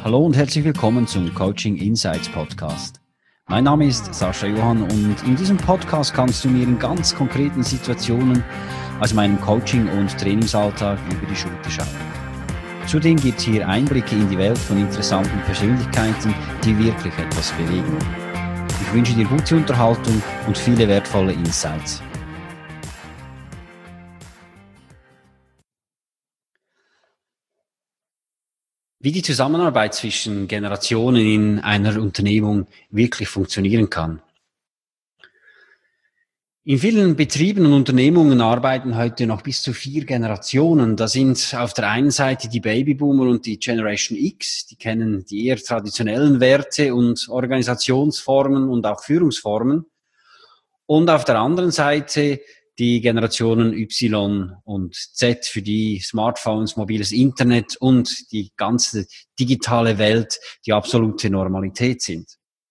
Hallo und herzlich willkommen zum Coaching Insights Podcast. Mein Name ist Sascha Johann und in diesem Podcast kannst du mir in ganz konkreten Situationen aus meinem Coaching- und Trainingsalltag über die Schulter schauen. Zudem gibt es hier Einblicke in die Welt von interessanten Persönlichkeiten, die wirklich etwas bewegen. Ich wünsche dir gute Unterhaltung und viele wertvolle Insights. Wie die Zusammenarbeit zwischen Generationen in einer Unternehmung wirklich funktionieren kann. In vielen Betrieben und Unternehmungen arbeiten heute noch bis zu 4 Generationen. Da sind auf der einen Seite die Babyboomer und die Generation X, die kennen die eher traditionellen Werte und Organisationsformen und auch Führungsformen. Und auf der anderen Seite die Generationen Y und Z, für die Smartphones, mobiles Internet und die ganze digitale Welt die absolute Normalität sind.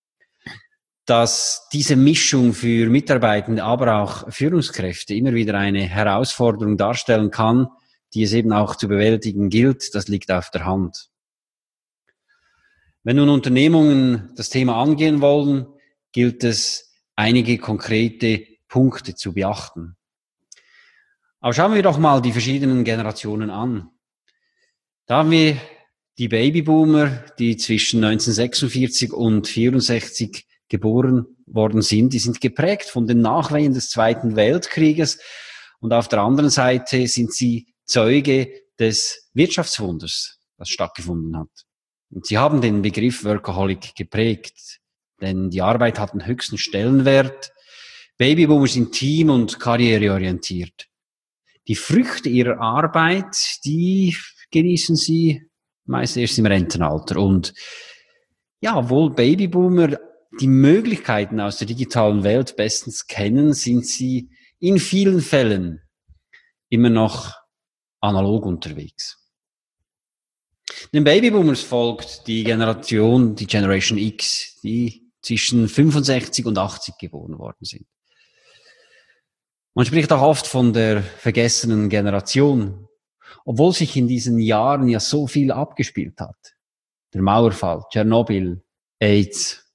Dass diese Mischung für Mitarbeitende, aber auch Führungskräfte immer wieder eine Herausforderung darstellen kann, die es eben auch zu bewältigen gilt, das liegt auf der Hand. Wenn nun Unternehmungen das Thema angehen wollen, gilt es, einige konkrete Punkte zu beachten. Aber schauen wir doch mal die verschiedenen Generationen an. Da haben wir die Babyboomer, die zwischen 1946 und 64 geboren worden sind. Die sind geprägt von den Nachwehen des Zweiten Weltkrieges. Und auf der anderen Seite sind sie Zeuge des Wirtschaftswunders, das stattgefunden hat. Und sie haben den Begriff Workaholic geprägt, denn die Arbeit hat einen höchsten Stellenwert. Babyboomer sind team- und karriereorientiert. Die Früchte ihrer Arbeit, die genießen sie meist erst im Rentenalter. Und ja, obwohl Babyboomer die Möglichkeiten aus der digitalen Welt bestens kennen, sind sie in vielen Fällen immer noch analog unterwegs. Den Babyboomers folgt die Generation X, die zwischen 65 und 80 geboren worden sind. Man spricht auch oft von der vergessenen Generation, obwohl sich in diesen Jahren ja so viel abgespielt hat. Der Mauerfall, Tschernobyl, AIDS.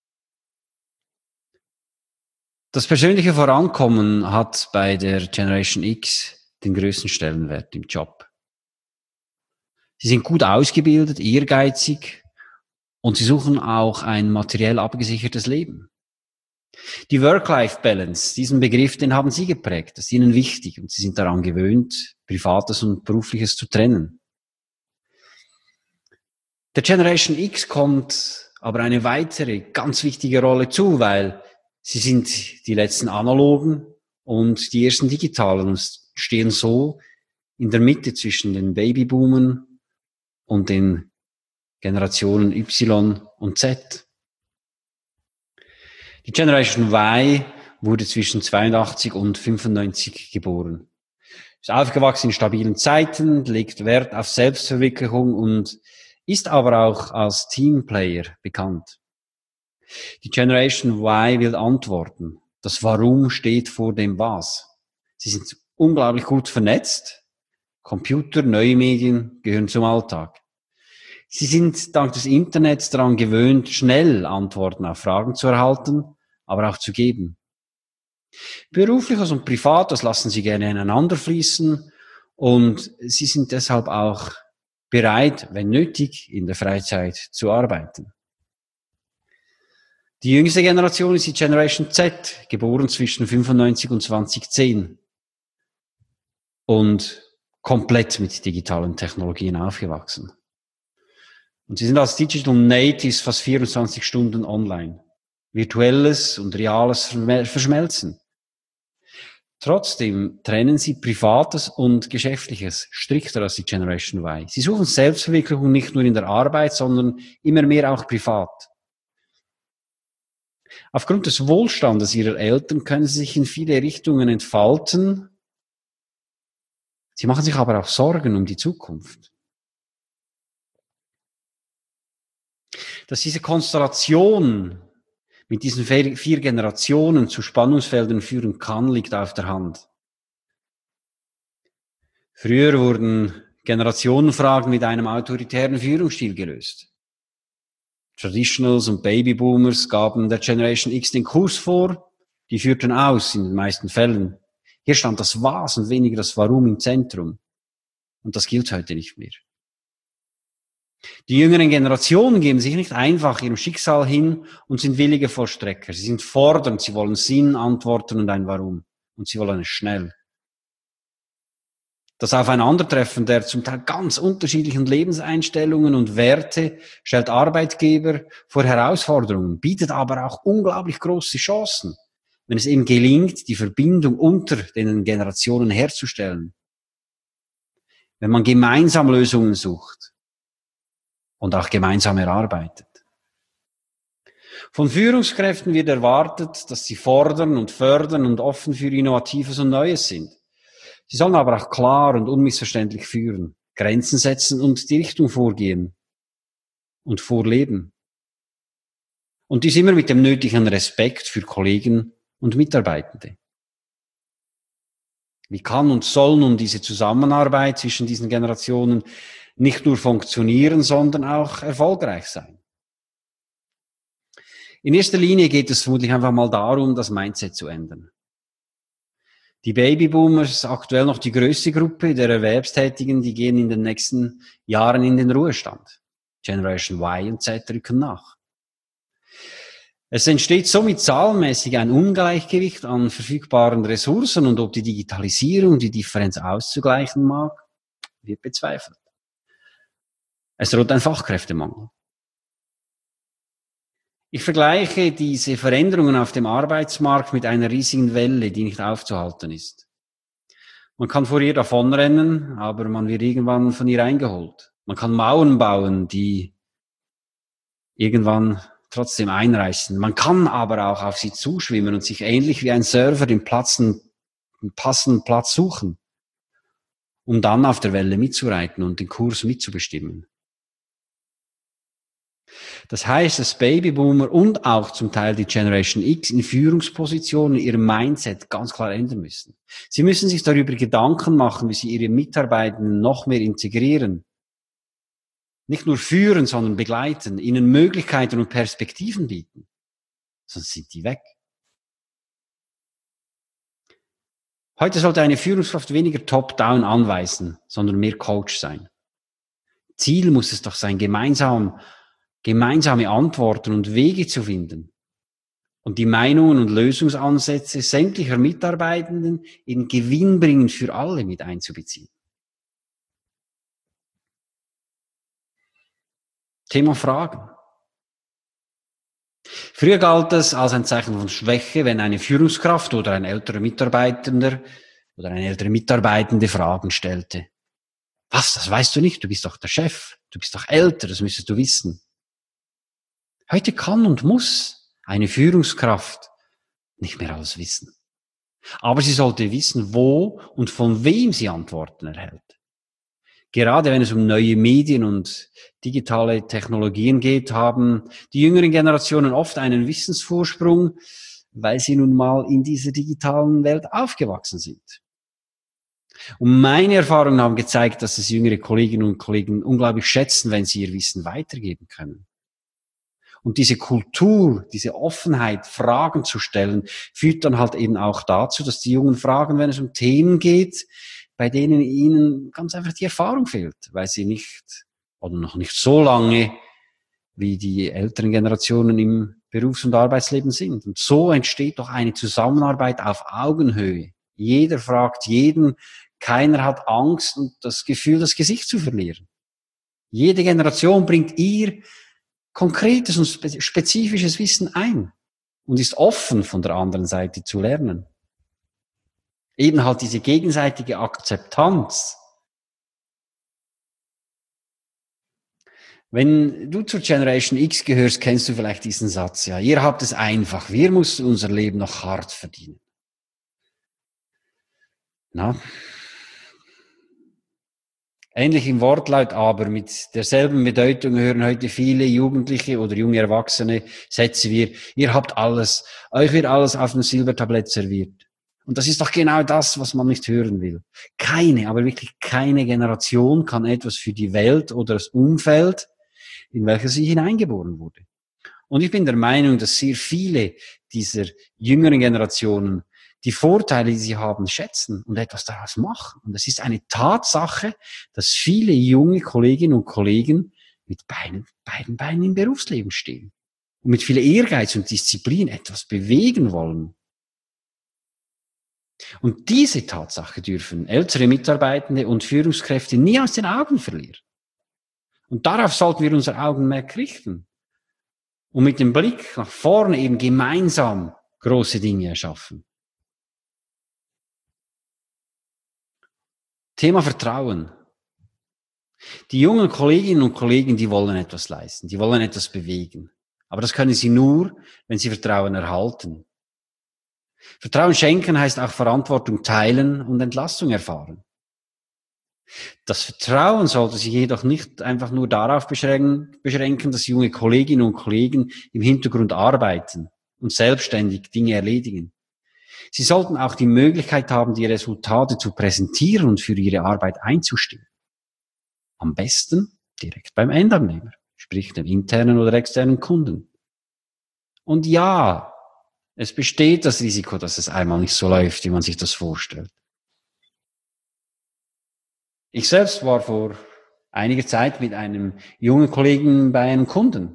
Das persönliche Vorankommen hat bei der Generation X den größten Stellenwert im Job. Sie sind gut ausgebildet, ehrgeizig und sie suchen auch ein materiell abgesichertes Leben. Die Work-Life-Balance, diesen Begriff, den haben sie geprägt, das ist ihnen wichtig und sie sind daran gewöhnt, Privates und Berufliches zu trennen. Der Generation X kommt aber eine weitere ganz wichtige Rolle zu, weil sie sind die letzten analogen und die ersten digitalen und stehen so in der Mitte zwischen den Babyboomern und den Generationen Y und Z. Die Generation Y wurde zwischen 82 und 95 geboren. Ist aufgewachsen in stabilen Zeiten, legt Wert auf Selbstverwirklichung und ist aber auch als Teamplayer bekannt. Die Generation Y will antworten. Das Warum steht vor dem Was. Sie sind unglaublich gut vernetzt. Computer, neue Medien gehören zum Alltag. Sie sind dank des Internets daran gewöhnt, schnell Antworten auf Fragen zu erhalten, aber auch zu geben. Berufliches und Privates lassen sie gerne ineinander fließen und sie sind deshalb auch bereit, wenn nötig, in der Freizeit zu arbeiten. Die jüngste Generation ist die Generation Z, geboren zwischen 95 und 2010 und komplett mit digitalen Technologien aufgewachsen. Und sie sind als Digital Natives fast 24 Stunden online. Virtuelles und Reales verschmelzen. Trotzdem trennen sie Privates und Geschäftliches strikter als die Generation Y. Sie suchen Selbstverwirklichung nicht nur in der Arbeit, sondern immer mehr auch privat. Aufgrund des Wohlstandes ihrer Eltern können sie sich in viele Richtungen entfalten. Sie machen sich aber auch Sorgen um die Zukunft. Dass diese Konstellation mit diesen 4 Generationen zu Spannungsfeldern führen kann, liegt auf der Hand. Früher wurden Generationenfragen mit einem autoritären Führungsstil gelöst. Traditionals und Babyboomers gaben der Generation X den Kurs vor, die führten aus in den meisten Fällen. Hier stand das Was und weniger das Warum im Zentrum. Und das gilt heute nicht mehr. Die jüngeren Generationen geben sich nicht einfach ihrem Schicksal hin und sind willige Vollstrecker. Sie sind fordernd, sie wollen Sinn, Antworten und ein Warum. Und sie wollen es schnell. Das Aufeinandertreffen der zum Teil ganz unterschiedlichen Lebenseinstellungen und Werte stellt Arbeitgeber vor Herausforderungen, bietet aber auch unglaublich große Chancen, wenn es eben gelingt, die Verbindung unter den Generationen herzustellen. Wenn man gemeinsam Lösungen sucht und auch gemeinsam erarbeitet. Von Führungskräften wird erwartet, dass sie fordern und fördern und offen für Innovatives und Neues sind. Sie sollen aber auch klar und unmissverständlich führen, Grenzen setzen und die Richtung vorgehen und vorleben. Und dies immer mit dem nötigen Respekt für Kollegen und Mitarbeitende. Wie kann und soll nun diese Zusammenarbeit zwischen diesen Generationen nicht nur funktionieren, sondern auch erfolgreich sein? In erster Linie geht es vermutlich einfach mal darum, das Mindset zu ändern. Die Babyboomers, aktuell noch die größte Gruppe der Erwerbstätigen, die gehen in den nächsten Jahren in den Ruhestand. Generation Y und Z rücken nach. Es entsteht somit zahlenmäßig ein Ungleichgewicht an verfügbaren Ressourcen und ob die Digitalisierung die Differenz auszugleichen mag, wird bezweifelt. Es droht ein Fachkräftemangel. Ich vergleiche diese Veränderungen auf dem Arbeitsmarkt mit einer riesigen Welle, die nicht aufzuhalten ist. Man kann vor ihr davonrennen, aber man wird irgendwann von ihr eingeholt. Man kann Mauern bauen, die irgendwann trotzdem einreißen. Man kann aber auch auf sie zuschwimmen und sich ähnlich wie ein Surfer den passenden Platz suchen, um dann auf der Welle mitzureiten und den Kurs mitzubestimmen. Das heißt, dass Babyboomer und auch zum Teil die Generation X in Führungspositionen ihr Mindset ganz klar ändern müssen. Sie müssen sich darüber Gedanken machen, wie sie ihre Mitarbeitenden noch mehr integrieren. Nicht nur führen, sondern begleiten, ihnen Möglichkeiten und Perspektiven bieten. Sonst sind die weg. Heute sollte eine Führungskraft weniger top-down anweisen, sondern mehr Coach sein. Ziel muss es doch sein, gemeinsame Antworten und Wege zu finden und die Meinungen und Lösungsansätze sämtlicher Mitarbeitenden in gewinnbringend für alle mit einzubeziehen. Thema Fragen. Früher galt es als ein Zeichen von Schwäche, wenn eine Führungskraft oder ein älterer Mitarbeitender oder eine ältere Mitarbeitende Fragen stellte. Was, das weißt du nicht? Du bist doch der Chef. Du bist doch älter, das müsstest du wissen. Heute kann und muss eine Führungskraft nicht mehr alles wissen. Aber sie sollte wissen, wo und von wem sie Antworten erhält. Gerade wenn es um neue Medien und digitale Technologien geht, haben die jüngeren Generationen oft einen Wissensvorsprung, weil sie nun mal in dieser digitalen Welt aufgewachsen sind. Und meine Erfahrungen haben gezeigt, dass es jüngere Kolleginnen und Kollegen unglaublich schätzen, wenn sie ihr Wissen weitergeben können. Und diese Kultur, diese Offenheit, Fragen zu stellen, führt dann halt eben auch dazu, dass die Jungen fragen, wenn es um Themen geht, bei denen ihnen ganz einfach die Erfahrung fehlt, weil sie nicht oder noch nicht so lange wie die älteren Generationen im Berufs- und Arbeitsleben sind. Und so entsteht doch eine Zusammenarbeit auf Augenhöhe. Jeder fragt jeden, keiner hat Angst und das Gefühl, das Gesicht zu verlieren. Jede Generation bringt ihr konkretes und spezifisches Wissen ein und ist offen von der anderen Seite zu lernen. Eben halt diese gegenseitige Akzeptanz. Wenn du zur Generation X gehörst, kennst du vielleicht diesen Satz, ja, ihr habt es einfach, wir mussten unser Leben noch hart verdienen. Na? Ähnlich im Wortlaut, aber mit derselben Bedeutung hören heute viele Jugendliche oder junge Erwachsene Sätze wie, ihr habt alles, euch wird alles auf dem Silbertablett serviert. Und das ist doch genau das, was man nicht hören will. Keine, aber wirklich keine Generation kann etwas für die Welt oder das Umfeld, in welche sie hineingeboren wurde. Und ich bin der Meinung, dass sehr viele dieser jüngeren Generationen die Vorteile, die sie haben, schätzen und etwas daraus machen. Und es ist eine Tatsache, dass viele junge Kolleginnen und Kollegen mit beiden Beinen im Berufsleben stehen und mit viel Ehrgeiz und Disziplin etwas bewegen wollen. Und diese Tatsache dürfen ältere Mitarbeitende und Führungskräfte nie aus den Augen verlieren. Und darauf sollten wir unser Augenmerk richten. Und mit dem Blick nach vorne eben gemeinsam große Dinge erschaffen. Thema Vertrauen. Die jungen Kolleginnen und Kollegen, die wollen etwas leisten, die wollen etwas bewegen. Aber das können sie nur, wenn sie Vertrauen erhalten. Vertrauen schenken heißt auch Verantwortung teilen und Entlastung erfahren. Das Vertrauen sollte sich jedoch nicht einfach nur darauf beschränken, dass junge Kolleginnen und Kollegen im Hintergrund arbeiten und selbstständig Dinge erledigen. Sie sollten auch die Möglichkeit haben, die Resultate zu präsentieren und für ihre Arbeit einzustehen. Am besten direkt beim Endabnehmer, sprich dem internen oder externen Kunden. Und ja, es besteht das Risiko, dass es einmal nicht so läuft, wie man sich das vorstellt. Ich selbst war vor einiger Zeit mit einem jungen Kollegen bei einem Kunden.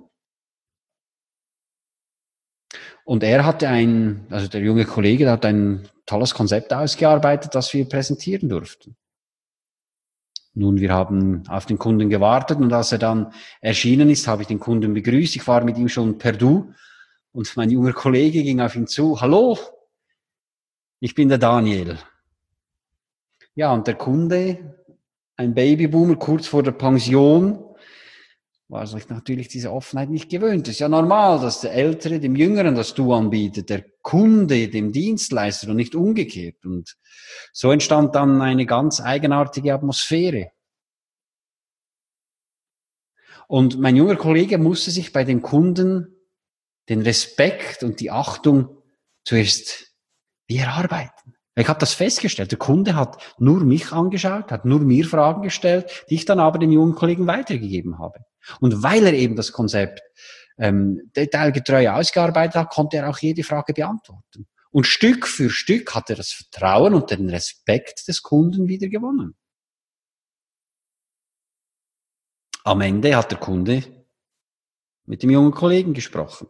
Und er hatte der junge Kollege, der hat ein tolles Konzept ausgearbeitet, das wir präsentieren durften. Nun, wir haben auf den Kunden gewartet und als er dann erschienen ist, habe ich den Kunden begrüßt. Ich war mit ihm schon per Du und mein junger Kollege ging auf ihn zu. Hallo, ich bin der Daniel. Ja, und der Kunde, ein Babyboomer kurz vor der Pension, war sich natürlich diese Offenheit nicht gewöhnt. Es ist ja normal, dass der Ältere dem Jüngeren das Du anbietet, der Kunde dem Dienstleister und nicht umgekehrt. Und so entstand dann eine ganz eigenartige Atmosphäre. Und mein junger Kollege musste sich bei dem Kunden den Respekt und die Achtung zuerst erarbeiten. Ich habe das festgestellt. Der Kunde hat nur mich angeschaut, hat nur mir Fragen gestellt, die ich dann aber dem jungen Kollegen weitergegeben habe. Und weil er eben das Konzept detailgetreu ausgearbeitet hat, konnte er auch jede Frage beantworten. Und Stück für Stück hat er das Vertrauen und den Respekt des Kunden wieder gewonnen. Am Ende hat der Kunde mit dem jungen Kollegen gesprochen.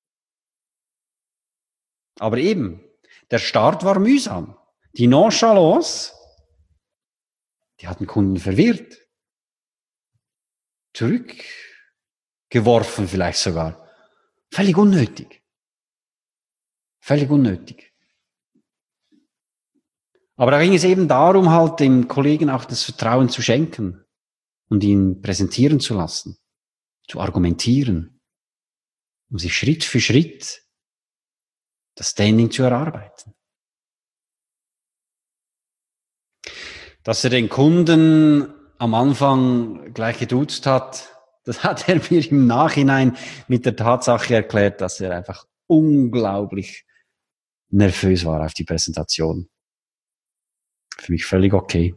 Aber eben, der Start war mühsam. Die Nonchalance, die hat den Kunden verwirrt. Zurückgeworfen vielleicht sogar. Völlig unnötig. Völlig unnötig. Aber da ging es eben darum, halt dem Kollegen auch das Vertrauen zu schenken und ihn präsentieren zu lassen, zu argumentieren, um sich Schritt für Schritt das Standing zu erarbeiten. Dass er den Kunden am Anfang gleich geduzt hat, das hat er mir im Nachhinein mit der Tatsache erklärt, dass er einfach unglaublich nervös war auf die Präsentation. Für mich völlig okay.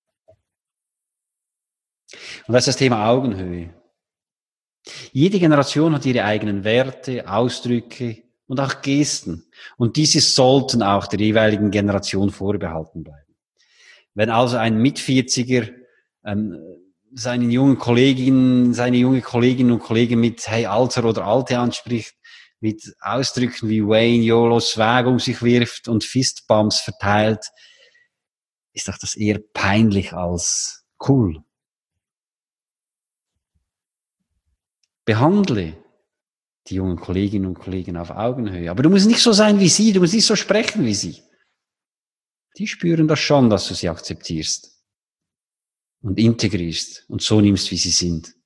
Und das ist das Thema Augenhöhe. Jede Generation hat ihre eigenen Werte, Ausdrücke und auch Gesten. Und diese sollten auch der jeweiligen Generation vorbehalten bleiben. Wenn also ein Mit-40er seine junge Kolleginnen und Kollegen mit Hey Alter oder Alte anspricht, mit Ausdrücken wie Wayne, YOLO, Swag um sich wirft und Fistbumps verteilt, ist doch das eher peinlich als cool. Behandle die jungen Kolleginnen und Kollegen auf Augenhöhe. Aber du musst nicht so sein wie sie, du musst nicht so sprechen wie sie. Die spüren das schon, dass du sie akzeptierst und integrierst und so nimmst, wie sie sind.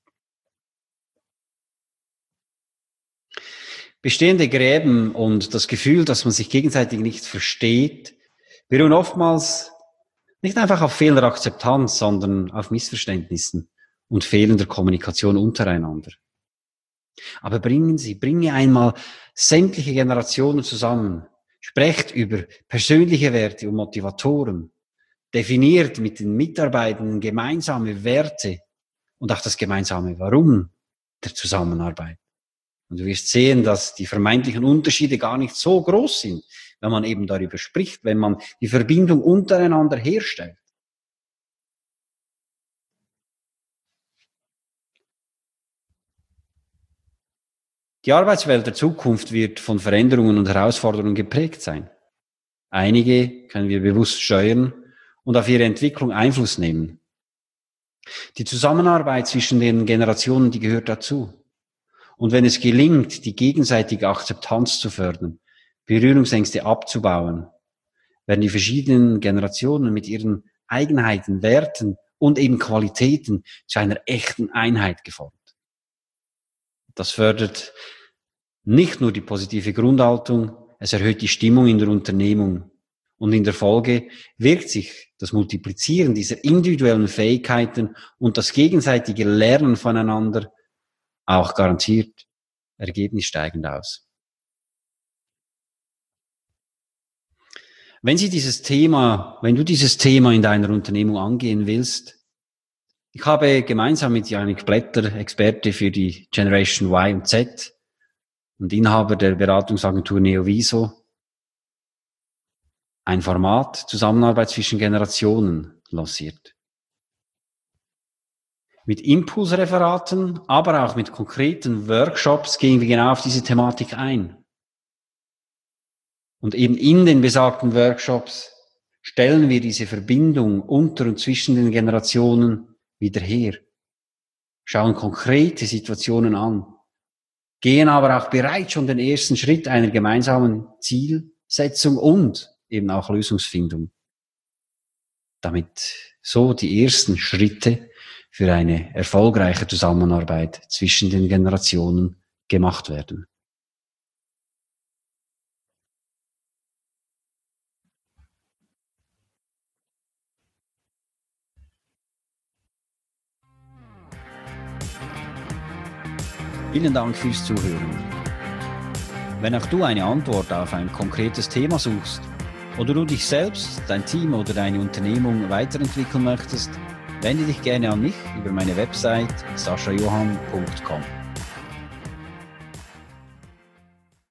Bestehende Gräben und das Gefühl, dass man sich gegenseitig nicht versteht, beruhen oftmals nicht einfach auf fehlender Akzeptanz, sondern auf Missverständnissen und fehlender Kommunikation untereinander. Aber bringe einmal sämtliche Generationen zusammen, sprecht über persönliche Werte und Motivatoren, definiert mit den Mitarbeitenden gemeinsame Werte und auch das gemeinsame Warum der Zusammenarbeit. Und du wirst sehen, dass die vermeintlichen Unterschiede gar nicht so groß sind, wenn man eben darüber spricht, wenn man die Verbindung untereinander herstellt. Die Arbeitswelt der Zukunft wird von Veränderungen und Herausforderungen geprägt sein. Einige können wir bewusst steuern und auf ihre Entwicklung Einfluss nehmen. Die Zusammenarbeit zwischen den Generationen, die gehört dazu. Und wenn es gelingt, die gegenseitige Akzeptanz zu fördern, Berührungsängste abzubauen, werden die verschiedenen Generationen mit ihren Eigenheiten, Werten und eben Qualitäten zu einer echten Einheit geformt. Das fördert nicht nur die positive Grundhaltung, es erhöht die Stimmung in der Unternehmung. Und in der Folge wirkt sich das Multiplizieren dieser individuellen Fähigkeiten und das gegenseitige Lernen voneinander auch garantiert ergebnissteigend aus. Wenn du dieses Thema in deiner Unternehmung angehen willst, ich habe gemeinsam mit Janik Blätter, Experte für die Generation Y und Z und Inhaber der Beratungsagentur Neoviso, ein Format Zusammenarbeit zwischen Generationen lanciert. Mit Impulsreferaten, aber auch mit konkreten Workshops gehen wir genau auf diese Thematik ein. Und eben in den besagten Workshops stellen wir diese Verbindung unter und zwischen den Generationen wieder her, schauen konkrete Situationen an, gehen aber auch bereits schon den ersten Schritt einer gemeinsamen Zielsetzung und eben auch Lösungsfindung, damit so die ersten Schritte für eine erfolgreiche Zusammenarbeit zwischen den Generationen gemacht werden. Vielen Dank fürs Zuhören. Wenn auch du eine Antwort auf ein konkretes Thema suchst oder du dich selbst, dein Team oder deine Unternehmung weiterentwickeln möchtest, wende dich gerne an mich über meine Website saschajohann.com.